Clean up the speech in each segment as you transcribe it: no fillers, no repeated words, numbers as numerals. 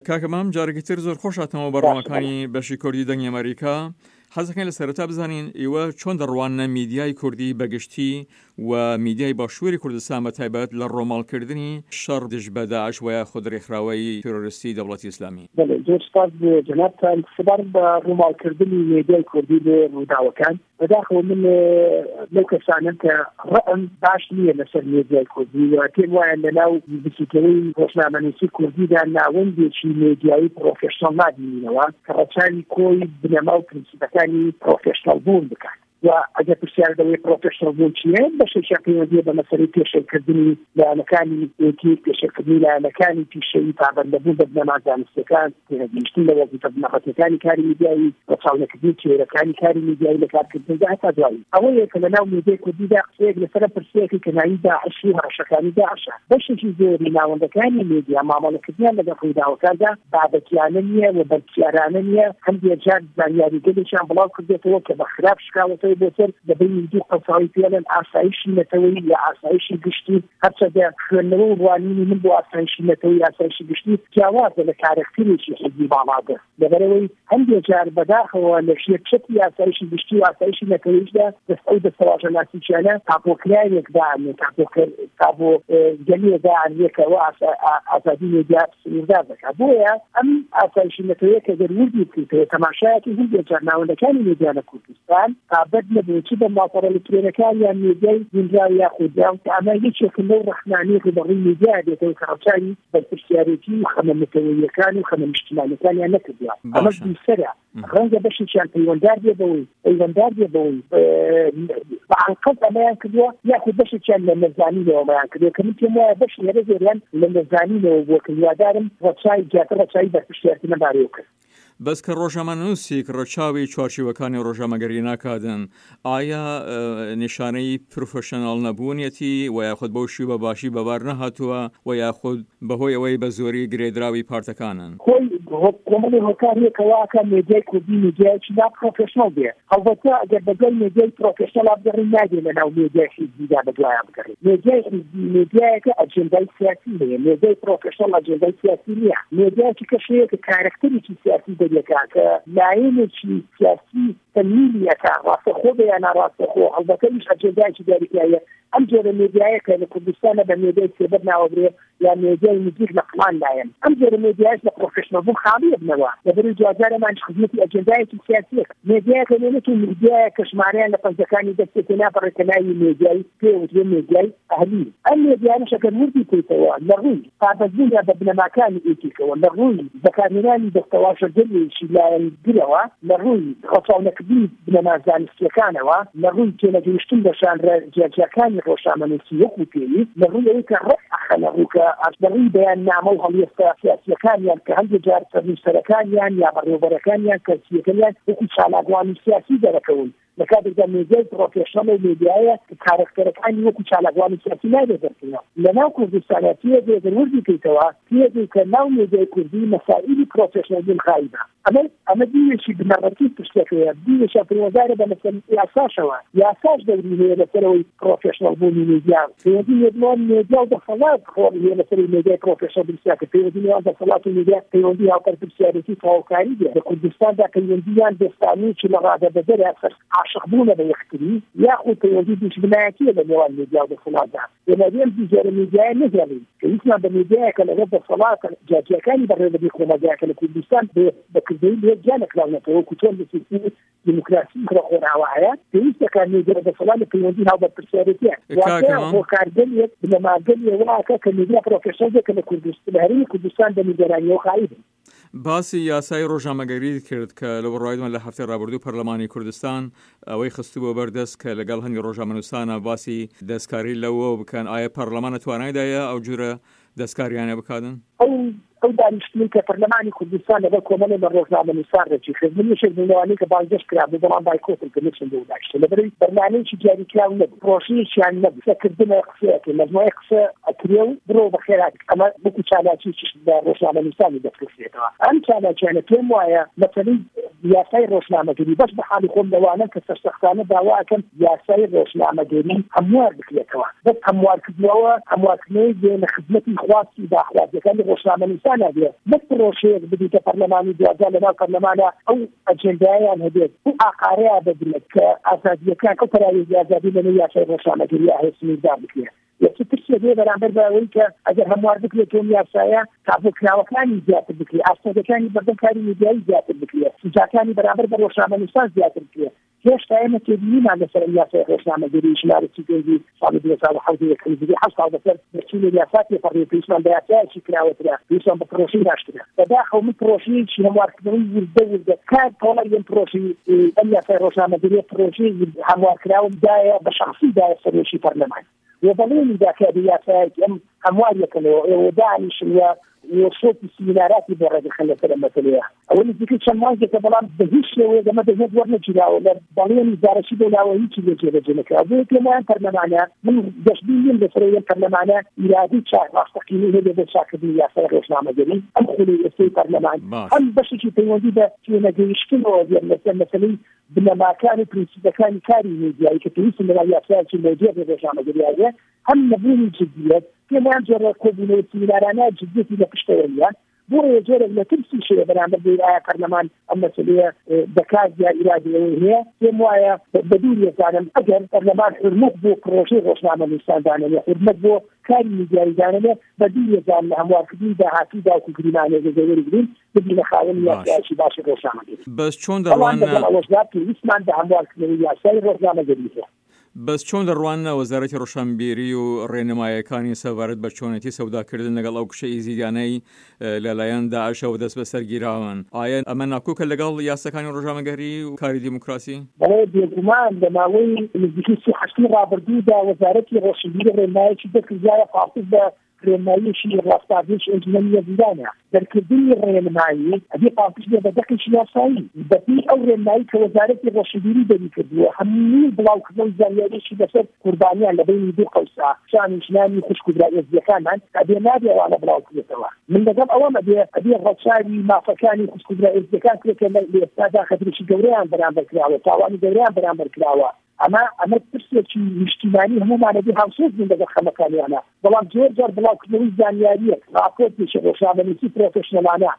کاکەمام جارێکی تر زۆر خۆشاتەوە بەڕۆمەکانی بەشی کوردی دەنگی ئەمریکا. حەزەکەین لە سەرەتا بزانین ئێوە چۆن دەڕوانە میدیای کوردی بەگشتی و میدیای باشووری کوردستان بە تایبەت لە ڕۆماڵکردنی شەڕ دژ بە داعش و یا خودڕێکخراوەی تێرۆریستی دەوڵەتی ئیسلامی. زۆر سپاس جەنابتان سپاس بە ڕۆماڵکردنی میدیای کوردی لە ڕووداوەکان. بەداخەوە من لەو کەسانم کە ڕەم باش نییە لەسەر میدیای کوردی و پێم وایە لەناو بچووکەوەی ڕۆژنامەنووسی کوردیدا ناوەندێکی میدیایی پرۆفێشنەڵ نادبینینەوە کە ڕەچاوی کۆی بنەما و پرینسیپەکانی پرۆفێشنەڵ بوون بکات. و ئەگەر پرسیار دەوەی پرۆفێشنەڵ بوون چییە بەشێکیان پەیوەندیە بە مەسەلەی پێشێلکردنی لایەنەکانی یەکی پێشێلکردنی لایەنەکانی پیشەیی پابەندەبوون بە بنەما زانستیەکان تێنەگەیشتن لە وەزیفە بنەڕەتیەکانی کاری میدیایی بە چاونەکردنی کێرەکانی کاری میدیایی لە کارکردندا هەتا دوایی ئەوەیە کە لەناو میدیای کوردیدا قسەیەک لەسەر پرسیارێکی کە ناوی داعش و هەڕەشەکانی داعشە بەشێکی زۆری ناوەندەکانی میدیا مامەڵەکردنیان لەگەڵ ڕووداوەکاندا بابەتیانە نییە و بەرپرسیارانە نییە هەندێک جار زانیاریگەلێکیان بڵاو کردێتەوە کە بە خراپ شکاوەتەوە بۆتر دەبین دوو قەسەڵی پێڵێن ئاسایشی نەتەوەی یا ئاسایشی گشتی هەرچەندە خوێندنەوە و ڕوانینی من بۆ ئاسایشی نەتەوەی ئاسایشی گشتی جیاوازە لە کارکتێرێکی حزبی باڵادە لەبەرەوەی هەندێک جار بەداخەوە لە شێرچەتی ئاسایشی گشتی و ئاسایشی نەتەوەیشدا دەستەو دەسەڵاتەناسییانە تاپۆکرایەکدا تا بۆ گەلێدا ئەرێکەوە ئازادی میدیا سنووردار دەکات بۆیە ئەم ئاسایشی نەتەوەیە کە دەروردی بکەیتەوە تەماشایەکی هەندێک جار ناوەندەکانی میدیا لە کوردستان تابەت نەبووی بە ماپەڕە لەکترۆنەکانیان میدیای گونجاو یا خودیاو کە ئەمە یەکێکن لەو ڕەخنانەی ڕوبەڕووی میدیا دێتەوە کە ڕەچاوی بەرپرسیارێتی و خەمە نەتەوەییەکان و خەمە نیشتیمانیەکانیان نەکردووە ئەمە دووسەرە ڕەنگە بەشێکیان پەیوەنددار بێ بەوەی بەعەنقەت ئەمەیان کردووە یاخود بەشێکیان لە نەزانینەوە ئەمەیان کردووە کە من پێم وایە بەش لێرە زۆریان لە نەزانینەوە بووە کە هیوادارم ڕەچاوی بەرپرسیارەتی نەبارەوە کرد. بەس کە ڕۆژنامەنووسی ڕەچاوی چوارچێوەکانی ڕۆژنامەگەری ناکاتن ئایا نیشانەی پروفێشناڵ نەبوونیەتی و یاخود بەو شێوە باشی بەبار نەهاتووە و یاخود بەهۆی ئەوەی بە زۆری گرێدراوی پارتەکانن کۆمەڵی هۆکارێکەوەکە میدیای کوردی میدیایکی نا پرۆفێشنەڵ بێ هەڵبەتە ئەگەر بەگەڵ میدیای پرۆفێشنەڵ بگەڕین ناگێ لەناو میدیای حیزبیدا بەدوایان بگەڕین میدیای حیزبی میدیایەکە ئەجێندای سیاسی هەیە میدیای پرۆفێشنەڵ ئەجێندای سیاسی نییە میدیایکی کەشەیە کە کارکتەرێکی سیاسی دەریەکە کە لایەنێکی سیاسی تەمیلیەکە ڕاستەخۆ بە یا ناڕاستەخۆ هەڵبەتەیش ئەجێندایکی دیاریکرایە ئەم جۆرە میدیایەکە لە کوردستانە بە میدیای سێبەر ناوەبرێ یا میدیای نزیک لە فڵان لایەن ئەم جۆرە میدیایش لە پرۆفێشنەڵ بوون خاڵیە بنەوە لەبەر جوازارەمان خزمەتی ئەجێندایەکی سیاسیەکە میدیایەکە لێنێکی میدیایە کە ژمارەیان لە پەنجەکانی دەستێتی ناپەڕێتە ناوی میدیای پێوترێ میدیای ئەهلی ئەم میدیایانەش ئەگەر وردی بکەیتەوە لە ڕووی پابەزبوونیا بە بنەماکانی ئێکیکەوە لە ڕووی بەکارهێنانی دەستەواژەگەلێکی لایەنگرەوە لە ڕووی ڕەچاونەکردنی بنەما زانستیەکانەوە لە ڕووی تێنەگەیشتن بە جیاجیەکانی ڕۆژنامەنووسی وەکو پێویست لە ڕووی ئەوەی کە ڕەخەنەڕوو کە ئەشبەڕی بەیان نامە و هەڵوێستە سیاسیەکانیان کە هەندێک جار سەرنووسەرەکانیان یا بەڕێوەبەرەکانیان کەسیەکەیان وەکو چالاکوانی سیاسی دەرەکەون لە کاتێکدا میدیای پرۆفێشنەڵ و میدیایە کارکتەرەکانی وەکو چالاکوانی سیاسی نایبێ دەرکردنەوە لەناو کوردستانە پێدێ وردی بکەیتەوە پێدێ کە ناو میدیای کوردی مەسائلی پرۆفێشنەڵ بوون خایبە ئەمە دیوێکی بنەڕەتی پشتێکەیە دیوێکە پەیوەنددارە بە مەسەلەی یاساشەوە یاساش دەوری هەیە لەسەرەوەی پرۆفێشنەڵ بوونی میدیا پەیوەندی نێردوان میدیا و دەسەڵات خۆڕ هەیە لەسەری میدیای پرۆفێشنەڵ بنووسیاکە پەیوەندی نێوان دەسەڵات و میدیا پەیوەندی هاوکارپرسیارەتی تەواوکاری دێ لە کوردستاندا پەیوەندیان دەستانەیەکی لە ڕادەبەدەرە عاشق بوونە بە یەکتری یاخود پەیوەندی دوژمنایەتیە لە نێوان میدیا و دەسەڵاتدا لەمەدێن دیجارە میدیای نەگەڕین کە هیچمان بە میدیایەکە لەگەڵ دەسەڵات جاجیەکانی بەڕێوەبەری کۆمەلگایەکە لە کوردستان بەکردەی لێجانەکراونەتەوە کوتۆن لەسیسی دیموکراسی ڕۆخۆراوەیە پێویستەکان میدیا دەسەڵات لە پەیوەندی هاوبەرپرسیارەتیە هۆکارگەلێک بنەماگەلێەوەکە کە میدیا پرۆفێشنەڵێکە لە کوردستان لە هەرێمی کوردستان بە میدیارانیەوە خایبن. باسی یاسای ڕۆژنامەگەری کرد کە لە ڕایدمان لە هەفتەی ڕابردوو پەرلەمانی کوردستان ئەوەی خستووە بەردەست کە لەگەڵ هەنگی ڕۆژنامەنووسانە باسی دەستکاری لەوە بکەن ئایا پەرلەمانە توانایدایە ئەو جورە دەستکاریانە بکاتن؟ ئەو دانیشتنی کە پەرلەمانی کوردستان لەگەڵ کۆمەڵێ بە ڕۆژنامەنووسان ڕێکی کرد من یەکێک بوونەوەی کە بانگەش کرا بۆ بەڵام بایکۆتن کە نەچن بۆ داشتە لەبەرەوەی بەرنامەیەکی دیاریکراو نەبوو پرۆژەیەکیان نەبوو قسەکردنە قسەیەکی مەجموعەی قسە ئەکرێ و برۆ بەخێرات ئەمە وەکو چالاکییش بە ڕۆژنامەنووسانی دەفرستێتەوە ئەم چالاکیانە پێم وایە مەسەلەی یاسای ڕۆژنامەگەری بەش بە حاڵی خۆم لەوانە کە سەرسەختانە داواکەن یاسای ڕۆژنامەگەری هەموار بکرێتەوە بەس هەموارکردنەوە هەموارکردنەوەی دێنە خزمەتی خواستی داخوازیەکانی ڕۆژنامەنووسان پرۆژەکان هەبێت نەک پرۆژەیەک بدیتە پەرلەمانی دوجا لەناو پەرلەمانە ئەو ئەجێندایان هەبێت و ئاقارەیە بدرێت کە ئازادیەکان ئەو پەراوێزی ئازادی لەنێو یاسای ڕۆژنامەگەری هەسمیدار بکرێت یەکسەر ترسێ بێ بەرامبەر بەوەی کە ئەگەر هەموار بکرێت تۆم یاسایە تابوکراوەکانی زیاتر بکرێت ئاستەدەکانی بەردەمکاری میدیایی زیاتر بکرێت سوجاکانی بەرامبەر بە ڕۆژنامەنووسان زیاتر بکرێت هێشتا ئێمە تێبینیمان لەسەر یاسای ڕۆژنامەگەری ژمارە 32 ساڵی 2017 حەوت ساڵ بەسەر بەچینە یاسات لێپەڕێ پێویستمان بە یاسایەکی کراوەترە پێویستمان بە پرۆژەی ناشترە بەداخەو من پرۆژەیەکی هەموارکردنەوەی وردە کار تۆڵە یەم پرۆژەی ئەم یاسای ڕۆژنامەگەری پرۆژەی هەموارکراوم دایە بە شخصی دایە سەرۆشی پەرلەمان وبلين ذاك بياسات أموال يكلوا ودانش وصوت السينارات برد خلنا كلام مثلها أول ذيك الشمال جت بلان بهيش وإذا ما بهيج ورنا جلا ولا بلين زارشي ولا ويجي يجي رجلك أبوك لما أنترنا معنا من جشبين بسرية أنترنا معنا إرادي شاء راستقيني هذا بشاكل ياسر روشنا مجري أدخلوا السيطرة معنا هم بس شيء تيودي ده في نجيش كله مثلا بما كان كان كاري ميديا كتيس من الياسر في ميديا روشنا مجري هم نبني جديد كما جرى كوبينو سينارانا جديتي لكشتوية بورا يجرى لتمسي شيء برامج الآية برلمان المسؤولية دكازيا إرادية هي كما بدون يزعم أجر برلمان حرمت بو بروجي روشنامة الإنسان دانية حرمت بو كاري ميديا دانية بدون يزعم أموال كبيرة عتيدة وكجريمانية جزائر جديد بدون خاون يأتي باشي روشنامة بس شون دروان وجدات اسمان بأموال كبيرة سير روشنامة جديدة بەس چۆن دەڕوانە وەزارەتی ڕۆشنبیری و ڕێنمایەکانی سەبارەت بە چۆنەتی سەوداکردن لەگەڵ ئەو کشە ئیزیدانەی لەلایەن داعشەوە دەست بەسەرگیراون ئایا ئەمە ناکۆکە لەگەڵ یاساکانی ڕۆژنامەگەری و کاری دیموکراسی؟ بەڵێ بێگومان لە ماوەی نزیکی حەشتی ڕابردوودا وەزارەتی ڕۆشنبیری ڕێنمایەکی دەکردایە خاص بە ڕێنماییشی ڕاستاردنیش ئەنجومەنی یەزیدانە دەرکردنی ڕێنمایی ئەبێ پاڵتش بێ بە دەقێکی یاسایی بەپی ئەو ڕێنمایی کە وەزارەتی ڕۆشنبیری دەری کردووە هەموو بڵاوکردنەوەی زانیاریشی بەسەر قوربانیان لە بینی دوو قەوسا شانیشنانی خوشکودرایەزیەکانمان ئەبێ نابێ ئەوانە بڵاوکردێتەوە من لەگەڵ ئەوەم ئەبێ ڕەچاوی مافەکانی خوشکودرایەزیەکان کرێکە لە ئێستادا خەترێکی گەورەیان بەرامبەر کراوە تاوانی گەورەیان بەرامبەر کراوە ئەمە پرسێکی نیشتیمانی هەمومانەبی هاوسۆز بوون لەگەڵ خەمەکانیانە بەڵام جۆر جار بڵاوکردنەوەی زانیاریەک راپۆرتێکی ڕۆژنامەنووسی پرۆفێشنەلانە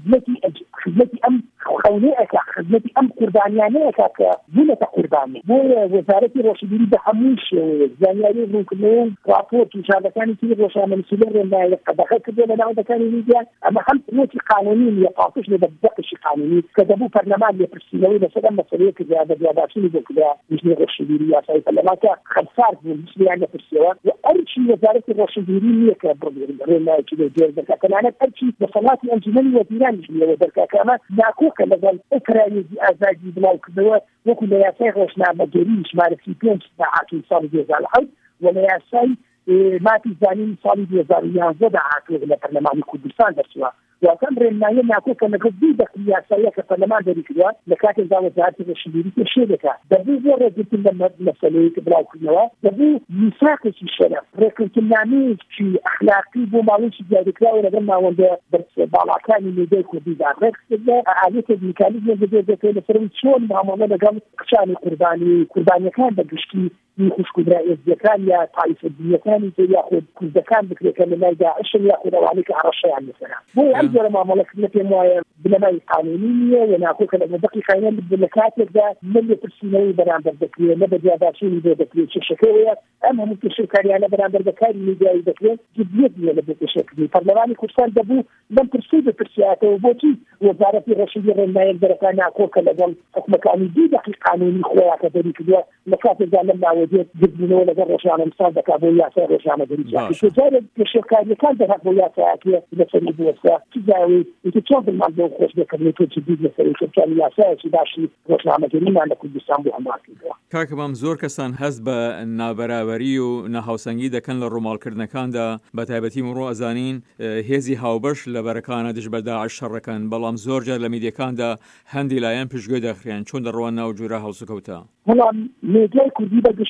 خزمەتی ئەم خەونەیەکە خزمەتی ئەم قوربانیانەیەکە کە بوونەتە قوربانی بۆیە وەزارەتی ڕۆشنبیری بە هەموو شێوەیەک زانیاری ڕوونکردنەوە و راپۆرت و شاردەکانی تری ڕۆژنامەنووسی لە ڕێنمایە قەدەغە کردووە لە ناوەندەکانی میدیا ئەمە هەم نوتی قانونی نیە پاڵتش لە بەدەقشی قانونی کە دەبوو پەرلەمان لێپرسینەوەی لەسەر ئەم مەسەلەیە کردیا بە دیاداشینی بۆ کردیا نیژنی ڕۆشنبیری یاسای پەرلەمانکە خەلسار بوون مسلیان لەپرسیەوە و ئەرچی وەزارەتی ڕۆشنبیری نییە کە ڕێنمایەکی لێ جێر دەکات تەنانەت ئەرچی دەسەڵاتی ئەنجومەنی وەزیرانیش نیەوە دەرکاکەمە ناکۆکە لەگەڵ ئۆکرایەزی ئازادی بڵاوکردنەوە وەکو لە یاسای ڕۆژنامەگەری ژمارە 35 داهاتووی ساڵی 2007 و لە یاسای ماتی زانینی ساڵی 2011 داهاتووە لە پەرلەمانی کوردستان دەرچووە وەکەم ڕێنمایە ناکۆکە لەگەڵ دوو دەخلی یاساییە کە پەرلەمان دەری کردووە لە کاتێکدا وەزارەتی ڕۆشنبیری پێشێ دەکات دەبوو بۆ ڕێگرتن لە مەسەلەیەکی بڵاوکردنەوە دەبوو میساقێکی شەرەف ڕێکردنامەیەکی ئەخلاقی بۆ ماڵێکی دیاریکراوە لەگەڵ ناوەندە باڵاکانی میدیای کوردیدا ڕێککردە ئالێتێک میکانیزمێک دەبێت لەسەر چۆن مامەڵە لەگەڵ قچانی قوربانیەکان بەگشتی خوشکودرایەزیەکان یا تایفە دینیەکانی یاخود کوردەکان بکرێتکە لە لای داعش یاخود ئەوانەی کە عەڕەشەیان لەسەرە بۆیە ئەم جۆرە مامەڵەکردنە پێم وایە بنەمای قانونی نییە و ناکۆکە لە دەقیقانە لە کاتێکدا من لێپرسینەوەی بەرامبەر دەکرێت لە بەجیاداشینی بۆ دەکرێت چێشەکەوەیە ئەم هەموو کێشەکاریانە بەرامبەر بەکاری میدیایی دەکرێت جدیت نییە لە بۆ کێشەکردنی پەرلەمانی کوردستان دەبوو لەم پرسی بپرسیاتەوە بۆچی وەزارەتی ڕۆشنبیری ڕێنمایەک دەرەکان ناکۆکە لەگەڵ حکومەکانی دوو دەقیق قانونی خۆیاکە دەری کردووە لە کاتێکدا لەم ناوەدێت گرتبوونەوە لەگەڵ ڕۆژنامەنووسان دەکات بۆ یاسای ڕۆژنامەگەری جارێک کێشەکاریەکان دەهات بۆ یاسایەکە لەسەری بوەستە چیزاوی چۆن دڵمان بۆ خۆش دەکردن تۆ جدید لەسەری کێشەکانی یاسایەکی باشی ڕۆژنامەگەریمان لە کوردستان بۆ هەموار کردووە کاکە بەم زۆر کەسان هەست بە نابەراوەری و نەهاوسەنگی دەکەن لە ڕۆماڵکردنەکاندا بە تایبەتی ئەمڕۆ ئەزانین هێزی هاوبەش لە بەرەکانە دژ بە داعش شەڕەکەن بەڵام زۆرجار لە میدیەکاندا هەندی لایەن پشتگوێ دەخرێن چۆن دەڕوان ناو جوورە هەڵسوکەوتە بەڵام میدیای کوردی بەگشتی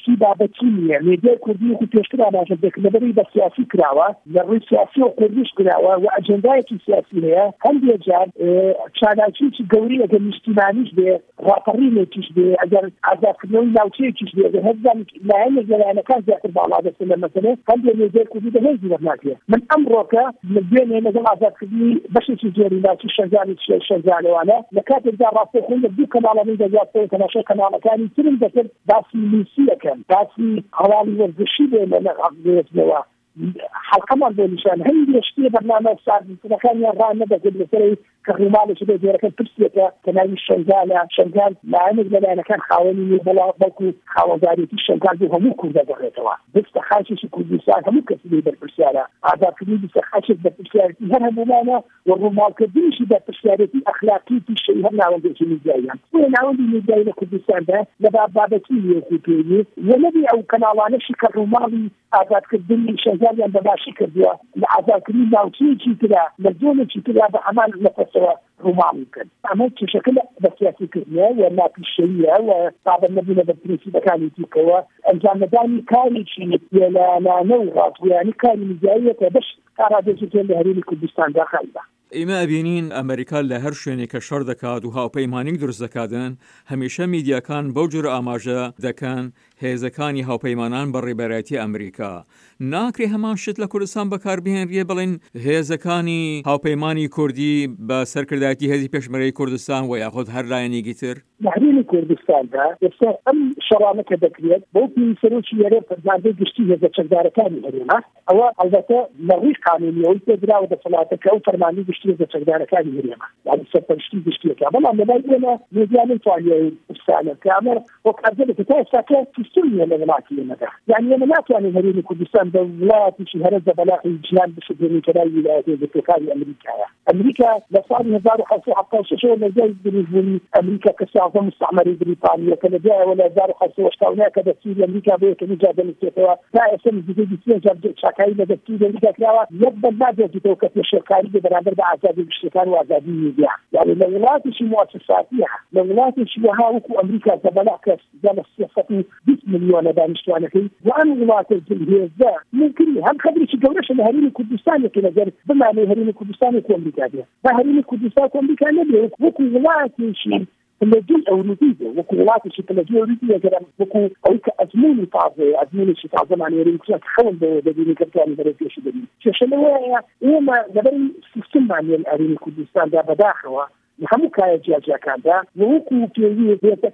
گشتی بابەتی نییە مێدیای کوردی و پێشتر ئاماژە دەکردنەوەی بە سیاسی کراوە لە ڕووی سیاسی و کوردیش کراوە و ئەجەندایەکی سیاسی هەیە هەندێک جار چالاکیی گەوری ئەگەر نیشتیمانیش بێ ڕاپەڕینێکیش بێ ئەگەر ئازادکردنەوەی ناوچەیەکیش بێ ئەگەر هەزان لایەنێک لەلایەنەکان زیاتر باڵا دەچێت لە مەسەلە هەندێک مێدیای کوردی بەهێزی وەرناگرێت من ئەمڕۆکە دوێنێ لەگەڵ ئازادکردنی بەشێکی زۆری ناوچی شەنجانی شەنجانەوانە لە کاتێکدا ڕاستەوخۆی لە دوو کەناڵەکەی دەگاتەوە تەماشای کەناڵەکانی ترم دەکرد باسی نووسیەکەن باسی هەواڵی وەرزشی بێ لە نەقابێتنەوە حلقەمان بۆ نیشان هەندێک شتێ بەرنامە ساردنەکانیان ڕان نەدەکرد لەسەرەوەی کە ڕووماڵێکی بێ جۆرەکەن پرسێتە کە ناوی شەنگالە شەنگال لایەنێک لەلایەنەکان خاوەنی بەڵا بەڵکو خاوەنداریەتی شەنگال بۆ هەموو کوردە دەڕێتەوە دەستە خاچێکی کوردستان هەموو کەسی لێ بەرپرسیارە ئازادکردنی دەستە خاچێک بەرپرسیارەتی هەر هەمومانە و ڕووماڵکردنیشی بەرپرسیارەتی ئەخلاقیتی شەی هەر ناوەندێکی میدیاییان بۆ ناوەندی میدیایی لە کوردستاندا لە بابەتی یەکوتێنی وەنەبی ئەو کەناڵانەشی کە ڕووماڵی ئازادکردنی شەنگالیان بەباشی کردووە لە ئازادکردنی ناوچەیەکی ترا لە زۆنێکی ترا بە هەمان نەفەسەوە ڕووماڵی کرد ئەمە چێشەکە بە سیاسیکردنیە و ناپیشەییە و پابەند نەبوونە بە پرینسیپەکانی دیکەوە ئەنجامدانی کاریی لەلایەنە و ڕاستگویانی کاری میدیاییەکە بەش کارادێکی لە هەرێمی کوردستاندا خالیبە ئێمە ئەبینین ئەمریکا لە هەر شوێنێک کە شەڕ دەکات و هاوپەیمانێک دروست دەکاتن هەمیشە میدیاکان بەو جۆرە ئاماژە دەکەن هێزەکانی هاوپەیمانان بە ڕێبەرایەتی ئەمریکا ناکرێ هەمان شت لە کوردستان بەکاربهێنرێ بڵێن هێزەکانی هاوپەیمانی کوردی بە سەرکردایەتی هێزی پێشمەرەی کوردستان و یاخود هەر لایەنێکی تر لە هەرێمی کوردستاندا ئێستا ئەم شەڕانەکە دەکرێت بۆ سەرۆکی یارێ فەرماندەی گشتی هێزە چەکدارەکانی هەرێمە ئەوە ئەلبەتە لە ڕووی قانونیەوەی پێدراوە دەسەڵاتەکە و فەرماندەی گشتی هێزە چەکدارەکانی هەرێمە یعنی سەرپەرشتی گشتیەکە بەڵام لەلای ئێمە میدیانەی توانیەوەی ئەفسانە کە ئەمە بۆ کارگەرێکە تا ئێستاکە پستوریە لە وڵاتی ئێمەدا یعنی ئێمە ناتوانین هەرێمی کوردستان بە وڵاتێکی هەرە بەلاقی جیهان بشدێنین کە لای ویلایەتە یەکگرتووەکانی ئەمریکایە ئەمریکا لە ساڵی 1976 لەجای دروستبوونی ئەمریکا کە سیازدە مستعمەری بریتانیا کە لەجایەوە لە 1970 کە دەستوری ئەمریکا بۆ یەکەمی جار دەنووسێتەوە تا ئێستا نزیکەی 30 جار چاکایی لە دەستوری ئەمریکا کراوە یەک بەردادێتەوە کە پێشێرکاری بەرامبەر بە ئازادی گشتیەکان و ئازادی میدیا یعنی لە وڵاتێکی موسساتیە لە وڵاتێکی وەها وەکو ئەمریکا کە بەلا کەس لە 320 ملیۆنە دانیشتوانەکەی وان وڵاتە هێزە ممکنی هەم خەبرێکی گەورەشە لە هەرێمی کوردستانێکی لەگەر بمانەی هەرێمی کوردستانی و ئەمریکا بێ بە هەرێمی کوردستان و ئەمریکا نەبێ وەکو وڵاتێکی پلەجوی ئەوروپی بێ وەکو وڵاتێکی پلەجوی ئەوروپی ئەگەر وەکو ئەوەی کە ئەزموونی تازەیە ئەزموونێکی تازەمانی هەرێمی کوردستان کە خەون دەبینی کە بتوانین بەرەو پێشی ببین کێشە لەوەیە ئێمە لەبەر سیستممانیە لە هەرێمی کوردستاندا بەداخەوە هەموو کایە جیاجیەکاندا وەکو پێوی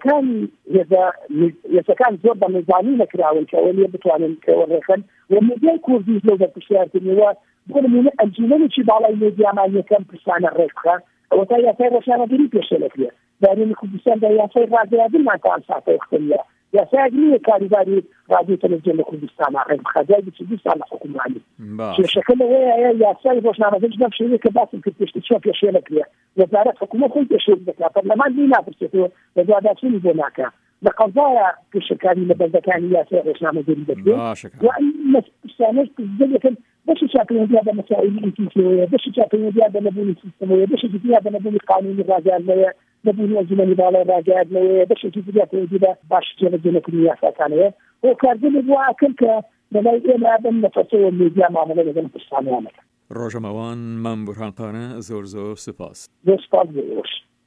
هێزەکان زۆر بە نێزانی نەکراون کە ئەوە لێ بتوانن کەوەڕێخن و میدیای کوردی لەو بەرپرسیارکردنەوە بۆ نمونە ئەنجومەنێکی باڵای میدیامان یەکەم پرسانە ڕێک بکات ئەوە تا یاسای ڕۆژنامەدەری پێشە دەکرێت لە هەرێمی کوردستاندا یاسای ڕادیۆدرمان تا ئەم ساتە وەختەیە یاسایەک نییە کاریگاری رادیۆ تەلەڤیزیۆن لە کوردستان ڕێک بخات دوای 22 ساڵ لە حکومڕانی کێشەکە لەوەیە یاسای ڕۆژنامەدەری بەم شێوەیە کە باسم کرد پێشتر چۆن پێشێ نەکرێت وەزارەت حکومەت خۆی پێشێ دەکات پەرلەمان لی ناپرسێتەوە لە دواداچوونی بۆ ناکات لە قەزایە پێشەکاری لە بەندەکانی یاسای ڕۆژنامەدەری دەکرێت و ئەم پرسانەش دەکەن بەشی چاپەیەندیا بە مەسائلی ئینتیکەوەیە بەشی چاپەیەندیا بە نەبوونی سیستەمەوەیە بەشێکی دیار بە نەبوونی قانونی ڕاگەاندنەوەیە نەبوونی ئەنجومەنی باڵای ڕاگەاندنەوەیە بەشێکی دیار پەیوەندی بە باش جێبەجێنەکردنی یاساکانەوە بۆ کارگەری بۆ ئاکەن کە لەلای ئێمە بەم نەفەسەوە میدیا مامەڵە لەگەڵ پرسانیانەکە ڕۆژەمەوان مام بورهانقانە زۆر سپاس زۆر سپاس